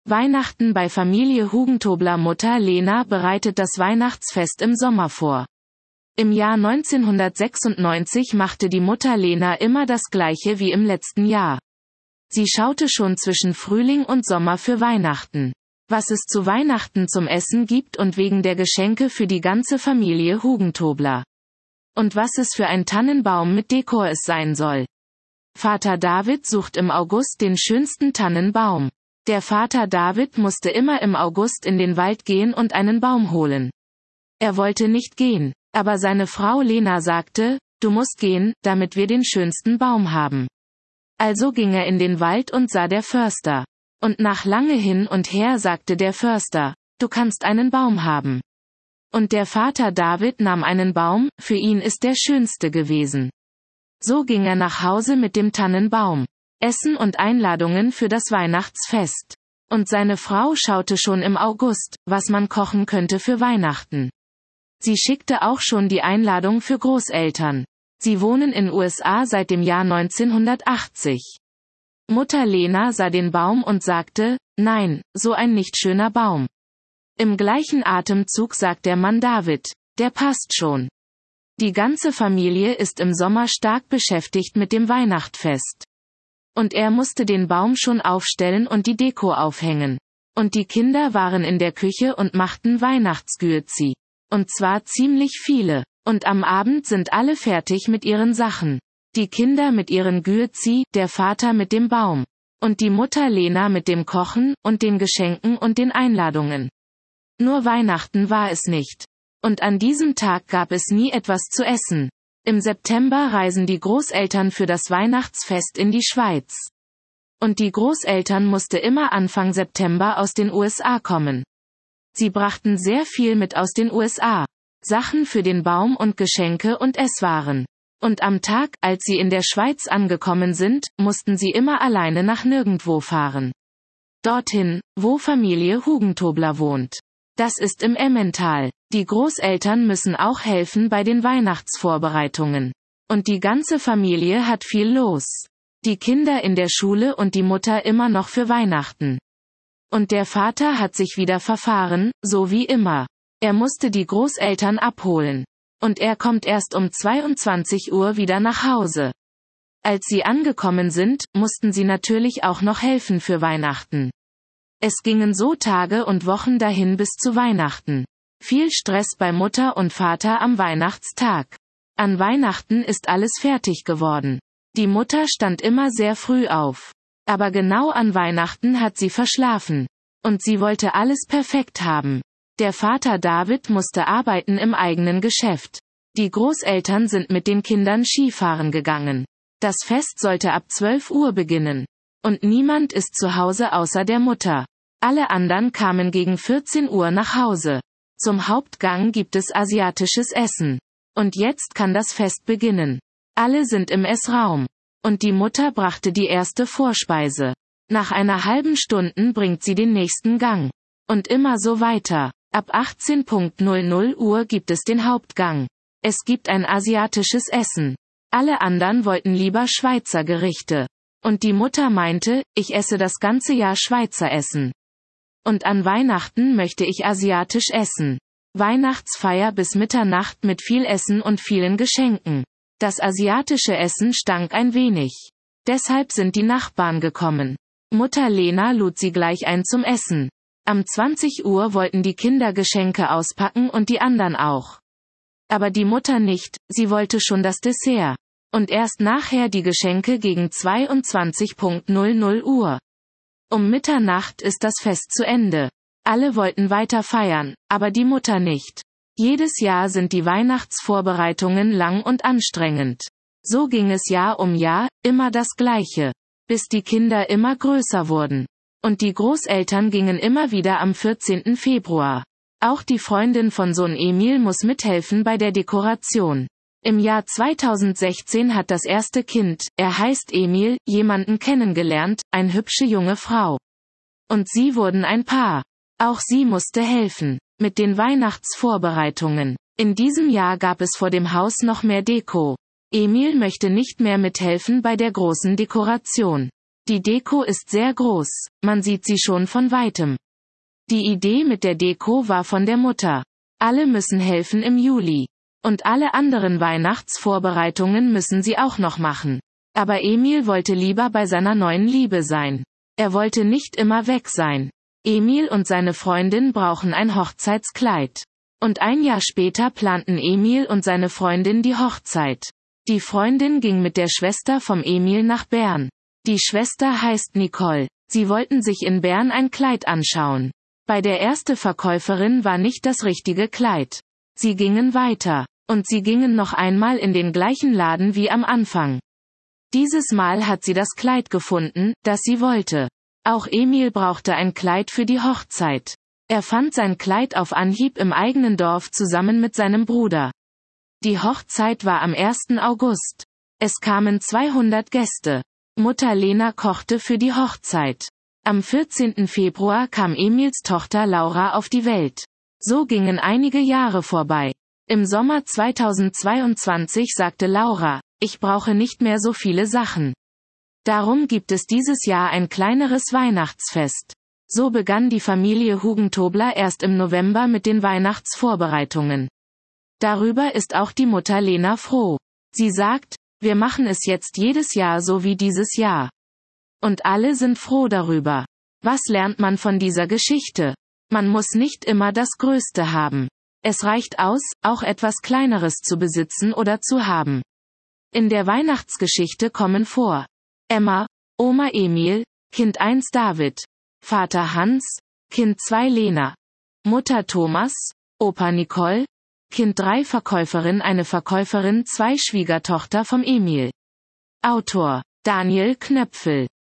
Weihnachten bei Familie Hugentobler. Mutter Lena bereitet das Weihnachtsfest im Sommer vor. Im Jahr 1996 machte die Mutter Lena immer das Gleiche wie im letzten Jahr. Sie schaute schon zwischen Frühling und Sommer für Weihnachten, was es zu Weihnachten zum Essen gibt und wegen der Geschenke für die ganze Familie Hugentobler. Und was es für ein Tannenbaum mit Dekor es sein soll. Vater David sucht im August den schönsten Tannenbaum. Der Vater David musste immer im August in den Wald gehen und einen Baum holen. Er wollte nicht gehen, aber seine Frau Lena sagte, du musst gehen, damit wir den schönsten Baum haben. Also ging er in den Wald und sah der Förster. Und nach lange hin und her sagte der Förster, du kannst einen Baum haben. Und der Vater David nahm einen Baum, für ihn ist der schönste gewesen. So ging er nach Hause mit dem Tannenbaum. Essen und Einladungen für das Weihnachtsfest. Und seine Frau schaute schon im August, was man kochen könnte für Weihnachten. Sie schickte auch schon die Einladung für Großeltern. Sie wohnen in USA seit dem Jahr 1980. Mutter Lena sah den Baum und sagte, nein, so ein nicht schöner Baum. Im gleichen Atemzug sagt der Mann David, der passt schon. Die ganze Familie ist im Sommer stark beschäftigt mit dem Weihnachtsfest. Und er musste den Baum schon aufstellen und die Deko aufhängen. Und die Kinder waren in der Küche und machten Weihnachtsgüezi. Und zwar ziemlich viele. Und am Abend sind alle fertig mit ihren Sachen. Die Kinder mit ihren Güezi, der Vater mit dem Baum. Und die Mutter Lena mit dem Kochen und den Geschenken und den Einladungen. Nur Weihnachten war es nicht. Und an diesem Tag gab es nie etwas zu essen. Im September reisen die Großeltern für das Weihnachtsfest in die Schweiz. Und die Großeltern musste immer Anfang September aus den USA kommen. Sie brachten sehr viel mit aus den USA. Sachen für den Baum und Geschenke und Esswaren. Und am Tag, als sie in der Schweiz angekommen sind, mussten sie immer alleine nach nirgendwo fahren. Dorthin, wo Familie Hugentobler wohnt. Das ist im Emmental. Die Großeltern müssen auch helfen bei den Weihnachtsvorbereitungen. Und die ganze Familie hat viel los. Die Kinder in der Schule und die Mutter immer noch für Weihnachten. Und der Vater hat sich wieder verfahren, so wie immer. Er musste die Großeltern abholen. Und er kommt erst um 22 Uhr wieder nach Hause. Als sie angekommen sind, mussten sie natürlich auch noch helfen für Weihnachten. Es gingen so Tage und Wochen dahin bis zu Weihnachten. Viel Stress bei Mutter und Vater am Weihnachtstag. An Weihnachten ist alles fertig geworden. Die Mutter stand immer sehr früh auf. Aber genau an Weihnachten hat sie verschlafen. Und sie wollte alles perfekt haben. Der Vater David musste arbeiten im eigenen Geschäft. Die Großeltern sind mit den Kindern Skifahren gegangen. Das Fest sollte ab 12 Uhr beginnen. Und niemand ist zu Hause außer der Mutter. Alle anderen kamen gegen 14 Uhr nach Hause. Zum Hauptgang gibt es asiatisches Essen. Und jetzt kann das Fest beginnen. Alle sind im Essraum. Und die Mutter brachte die erste Vorspeise. Nach einer halben Stunde bringt sie den nächsten Gang. Und immer so weiter. Ab 18:00 Uhr gibt es den Hauptgang. Es gibt ein asiatisches Essen. Alle anderen wollten lieber Schweizer Gerichte. Und die Mutter meinte, ich esse das ganze Jahr Schweizer Essen. Und an Weihnachten möchte ich asiatisch essen. Weihnachtsfeier bis Mitternacht mit viel Essen und vielen Geschenken. Das asiatische Essen stank ein wenig. Deshalb sind die Nachbarn gekommen. Mutter Lena lud sie gleich ein zum Essen. Am 20 Uhr wollten die Kinder Geschenke auspacken und die anderen auch. Aber die Mutter nicht, sie wollte schon das Dessert. Und erst nachher die Geschenke gegen 22:00 Uhr. Um Mitternacht ist das Fest zu Ende. Alle wollten weiter feiern, aber die Mutter nicht. Jedes Jahr sind die Weihnachtsvorbereitungen lang und anstrengend. So ging es Jahr um Jahr, immer das Gleiche. Bis die Kinder immer größer wurden. Und die Großeltern gingen immer wieder am 14. Februar. Auch die Freundin von Sohn Emil muss mithelfen bei der Dekoration. Im Jahr 2016 hat das erste Kind, er heißt Emil, jemanden kennengelernt, eine hübsche junge Frau. Und sie wurden ein Paar. Auch sie musste helfen. Mit den Weihnachtsvorbereitungen. In diesem Jahr gab es vor dem Haus noch mehr Deko. Emil möchte nicht mehr mithelfen bei der großen Dekoration. Die Deko ist sehr groß, man sieht sie schon von weitem. Die Idee mit der Deko war von der Mutter. Alle müssen helfen im Juli. Und alle anderen Weihnachtsvorbereitungen müssen sie auch noch machen. Aber Emil wollte lieber bei seiner neuen Liebe sein. Er wollte nicht immer weg sein. Emil und seine Freundin brauchen ein Hochzeitskleid. Und ein Jahr später planten Emil und seine Freundin die Hochzeit. Die Freundin ging mit der Schwester vom Emil nach Bern. Die Schwester heißt Nicole. Sie wollten sich in Bern ein Kleid anschauen. Bei der ersten Verkäuferin war nicht das richtige Kleid. Sie gingen weiter. Und sie gingen noch einmal in den gleichen Laden wie am Anfang. Dieses Mal hat sie das Kleid gefunden, das sie wollte. Auch Emil brauchte ein Kleid für die Hochzeit. Er fand sein Kleid auf Anhieb im eigenen Dorf zusammen mit seinem Bruder. Die Hochzeit war am 1. August. Es kamen 200 Gäste. Mutter Lena kochte für die Hochzeit. Am 14. Februar kam Emils Tochter Laura auf die Welt. So gingen einige Jahre vorbei. Im Sommer 2022 sagte Laura, ich brauche nicht mehr so viele Sachen. Darum gibt es dieses Jahr ein kleineres Weihnachtsfest. So begann die Familie Hugentobler erst im November mit den Weihnachtsvorbereitungen. Darüber ist auch die Mutter Lena froh. Sie sagt, wir machen es jetzt jedes Jahr so wie dieses Jahr. Und alle sind froh darüber. Was lernt man von dieser Geschichte? Man muss nicht immer das Größte haben. Es reicht aus, auch etwas Kleineres zu besitzen oder zu haben. In der Weihnachtsgeschichte kommen vor Emma, Oma Emil, Kind 1 David, Vater Hans, Kind 2 Lena, Mutter Thomas, Opa Nicole, Kind 3 Verkäuferin, eine Verkäuferin, 2 Schwiegertochter vom Emil. Autor Daniel Knöpfel.